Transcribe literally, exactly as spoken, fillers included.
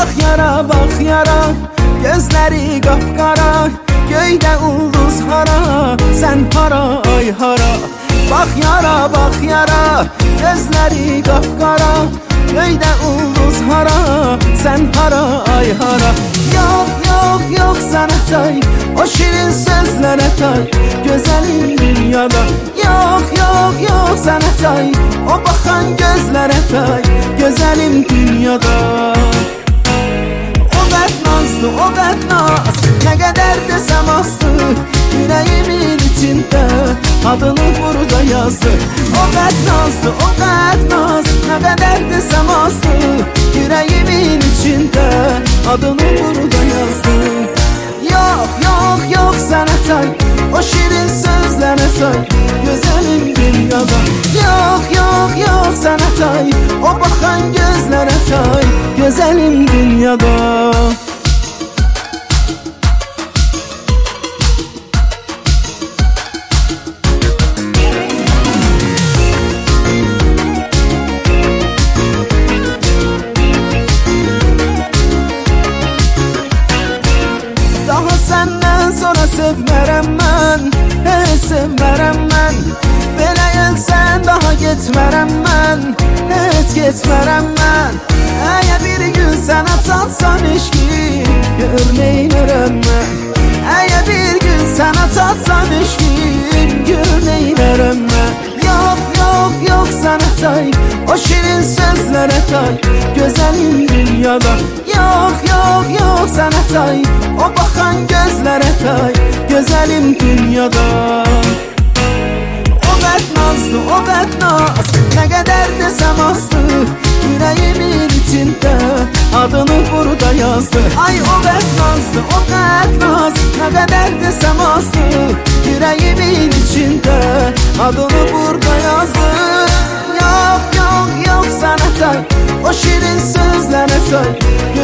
Bak yara bak yara, gözleri kapkara, göyde ulduz hara, sen hara ay hara. Bak yara bak yara, gözleri kapkara, göyde ulduz hara, sen hara ay hara. Yok yok yok sana tay, o şirin sözlere tay, güzelim dünyada. Yok yok yok sana tay, o bakan gözlere tay, güzelim dünyada. O qət nazlı, o qət naz, nə qədər desəm azdı, yüreğimin içində adını burada yazdı. O qət nazlı, o qət naz, nə qədər desəm azdı, yüreğimin içində adını burada yazdı. Yok yok yok sana tay, o şirin sözlere say, güzelim dünyada. Yok yok yok sana tay, o bakan gözlere tay, güzelim dünyada. Daha senden sonra sevmərəm mən, heç sevmərəm mən. Belə gəlsən daha getmərəm mən, heç getmərəm mən. Əgər bir gün sənə çatsam eşki, gör neynərəm mən. Əgər bir gün sənə çatsam eşki, gör neynərəm mən. Yok yok yok sana tay, o şirin sözlere tay, güzelim dünyada. Yok yok yok sana tay, o bakan gözlere tay, güzelim dünyada. O qət nazlı, o qət naz, nə qədər desəm azdı, yüreğimin içində adını burada yazdı. Ay o qət nazlı, o qət naz, nə qədər desəm azdı, yüreğimin içində adını burada yazdı. Yok yok yok sana tay, o şirin sözlere say,